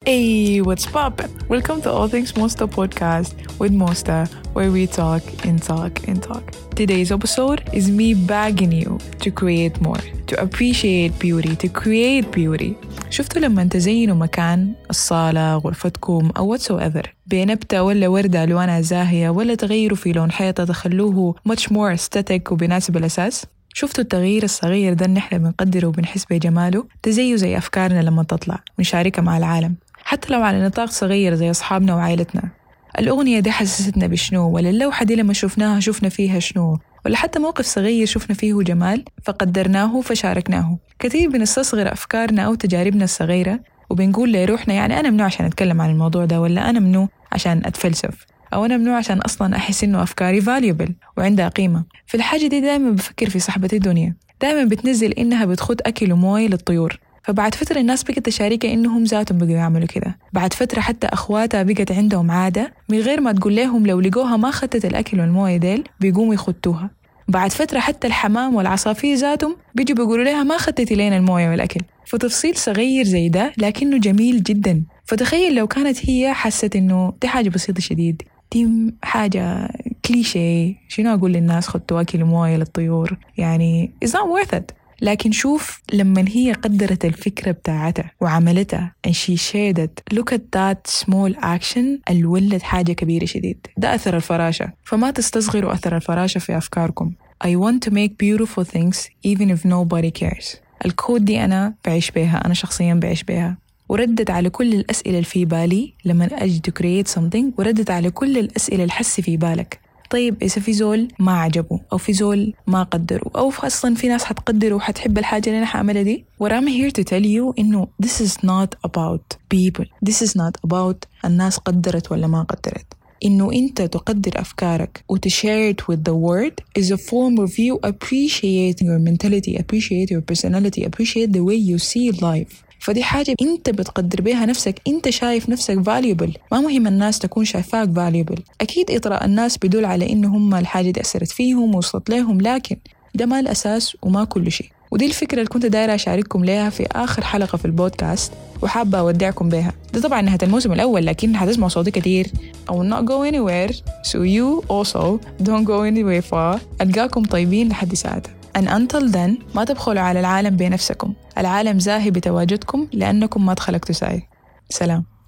Hey, what's poppin'? Welcome to All Things Mosta podcast with Mosta, where we talk and talk and talk. Today's episode is me begging you to create more, to appreciate beauty, to create beauty. شفتوا لما تزينوا مكان الصالة، غرفتكم أو whatsoever بنبتة ولا وردة ألوانها زاهية، ولا تغيروا في لون حيطة تخلوه much more aesthetic وبيناسب الأساس؟ شفتوا التغيير الصغير ده نحن بنقدره وبنحس بجماله؟ تزيه زي أفكارنا لما تطلع ونشاركها مع العالم، حتى لو على نطاق صغير زي أصحابنا وعائلتنا. الأغنية دي حسستنا بشنو، ولا اللوحة دي لما شفناها شفنا فيها شنو، ولا حتى موقف صغير شفنا فيه جمال فقدرناه فشاركناه. كثير بنستصغر أفكارنا أو تجاربنا الصغيرة وبنقول لروحنا يعني أنا منو عشان أتكلم عن الموضوع ده، ولا أنا منو عشان أتفلسف، أو أنا منو عشان أصلاً أحس إنه أفكاري valuable وعندها قيمة. في الحاجة دي دائما بفكر في صاحبة الدنيا، دائما بتنزل إنها بتخد أكل وموية للطيور، فبعد فترة الناس بقت تشاركها إنهم ذاتهم بقوا يعملوا كده. بعد فترة حتى أخواتها بقت عندهم عادة من غير ما تقول لهم لو لقوها ما خدت الأكل والموية ديل بيقوموا يخدوها. بعد فترة حتى الحمام والعصافير ذاتهم بيجوا بيقولوا لها ما خدتي لين الموية والأكل. فتفصيل صغير زي ده لكنه جميل جدا. فتخيل لو كانت هي حست إنه دي حاجة بسيطة شديد، دي حاجة كليشيه، شنو أقول للناس خدتوا أكل وموية للطيور، يعني it's not worth it. لكن شوف لما هي قدرت الفكرة بتاعتها وعملتها and she shared it, look at that small action اللي ولد حاجة كبيرة شديد. ده أثر الفراشة، فما تستصغروا أثر الفراشة في أفكاركم. I want to make beautiful things even if nobody cares. الكود دي أنا بعيش بيها، أنا شخصيا بعيش بيها، وردت على كل الأسئلة اللي في بالي لما أجي to create something، وردت على كل الأسئلة اللي حسي في بالك. طيب إذا في زول ما عجبه، أو في زول ما قدره، أو أصلاً في ناس حتقدره وحتحب الحاجة اللي أنا حعملها دي، what I'm here to tell you إنه this is not about people, this is not about الناس قدرت ولا ما قدرت. إنه أنت تقدر أفكارك وتshare it with the world is a form of you appreciating your mentality, appreciate your personality, appreciate the way you see life. فدي حاجة أنت بتقدر بيها نفسك، أنت شايف نفسك valuable، ما مهم الناس تكون شايفاك valuable. أكيد إطراء الناس بدل على إنه هم الحاجة دي أثرت فيهم ووصلت لهم، لكن ده ما الأساس وما كل شيء. ودي الفكرة اللي كنت دايرة أشارككم ليها في آخر حلقة في البودكاست، وحابة أودعكم بها. ده طبعا نهاية الموسم الأول، لكن هتسمعوا صوتي كتير. I will not go anywhere, so you also don't go anywhere far. ألقاكم طيبين لحد ساعتها. And until then ما تبخلوا على العالم بنفسكم، العالم زاهي بتواجدكم لأنكم ما تخلقتوا سعي. سلام.